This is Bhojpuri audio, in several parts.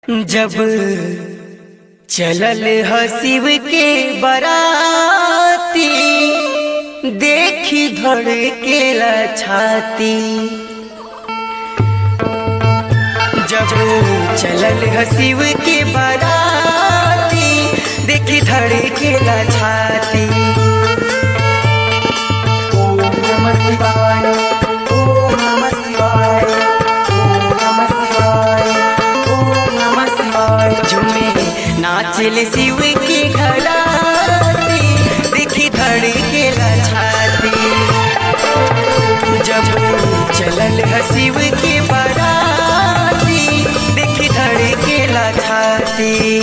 जब चलल ह शिव के बराती, देखी धड़केला छाती। जब चलल ह शिव के बराती, देखी धड़केला छाती। ओम नमः शिवाय, ओम नमः शिवाय, ओम नमः शिवाय, ओम नमः शिवाय। झूमे नाचल शिव की घराती, देखी धड़केला छाती। जब चलल ह शिव की बराती, देखी धड़केला छाती।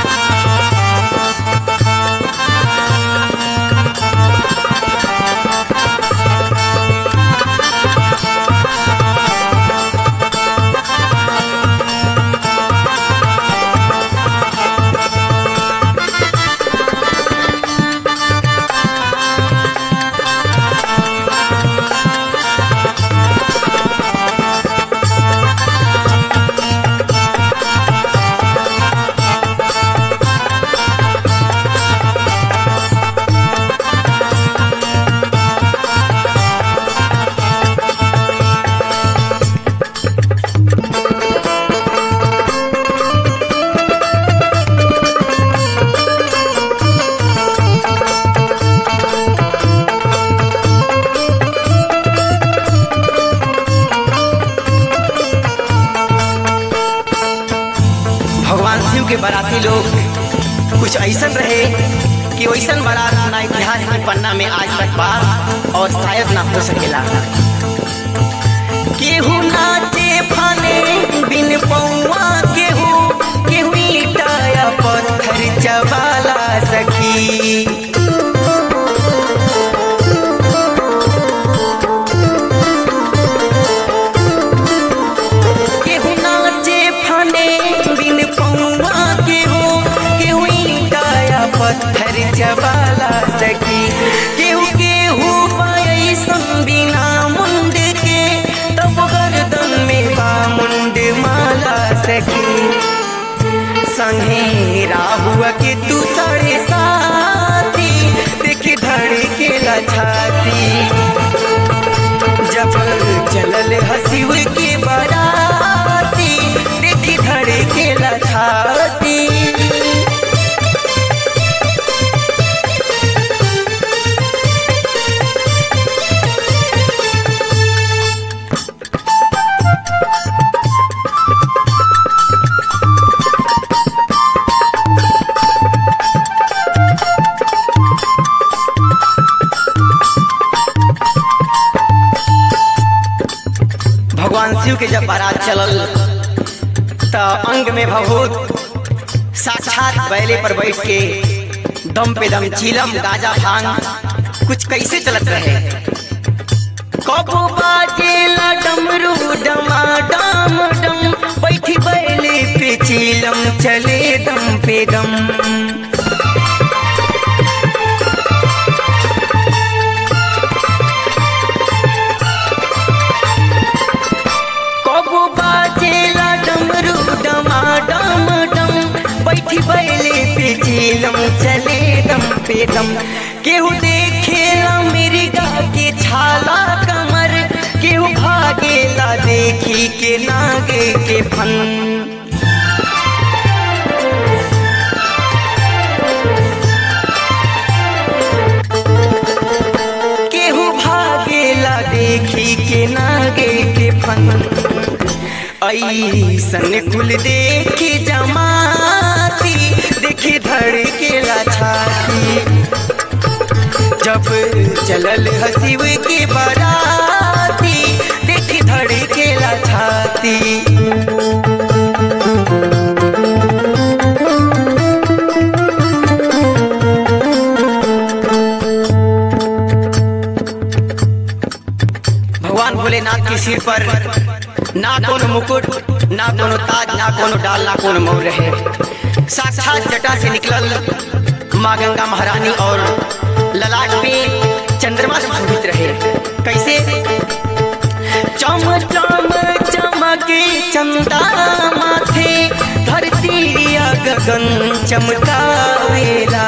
भगवान शिव के बाराती लोग कुछ ऐसन रहे कि वैसन बारात ना इतिहास के पन्ना में आज तक बात और शायद ना हो सकेला। केहू नाचे फाने बिन पौआ, केहू ईटा या पत्थर चबाला सखी। पत्थर चबाला सकी, केहू पाई संबिना मुंड के, तब गर्दन में बामुंड माला सकी। संगे राहुआ के तू 7:30, देखी धड़केला छाती। जब चलल ह शिव के बराती, देखी धड़केला छाती। भगवान शिव के जब बारात चलल त अंग में भभूत साक्षात बैले पर बैठ के दम पे दम चीलम गाजा भांग कुछ कैसे चलत रहे। कबो बाजेला डमरू डमा डम डम, बैठी बैले पे चीलम चले दम पे दम। बैठी बैले पे चीलम चले दम पे दम। केहू देखेला मिर्गा के छाला कमर, केहू भागेला देखी के नागे के फन। केहू भागेला देखी के नागे के फन। ऐसन कुल देखी जमाती, देखी धड़केला छाती। जब चलल ह शिव के बराती, देखी धड़केला छाती। भगवान भोलेनाथ के सिर पर ना कोनो मुकुट, ना कोनो ताज, ना कोनो डाल, ना कोनो मोर रहे। साक्षात जटा से निकलल माँ गंगा महारानी और ललाट पे चंद्रमा सुशोभित रहे। कैसे? चम चम चमके चंदा माथे, धरती गगन चमकावेला।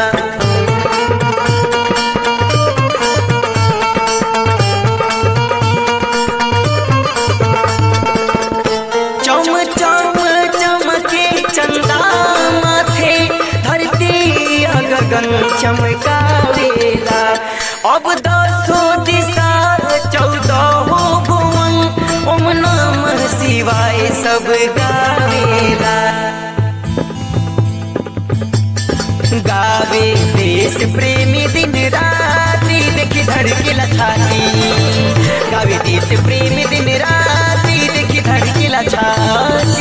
चम चम चमके चंदा माथे, धरती गगन चमकावेला। अब 10 दिशा 14 भुवन, ओम नमः शिवाय सब गावेला। गावे देश प्रेमी दिन राती, देखी धड़केला छाती। गावे देश प्रेमी दिन राती, देखी धड़केला छाती।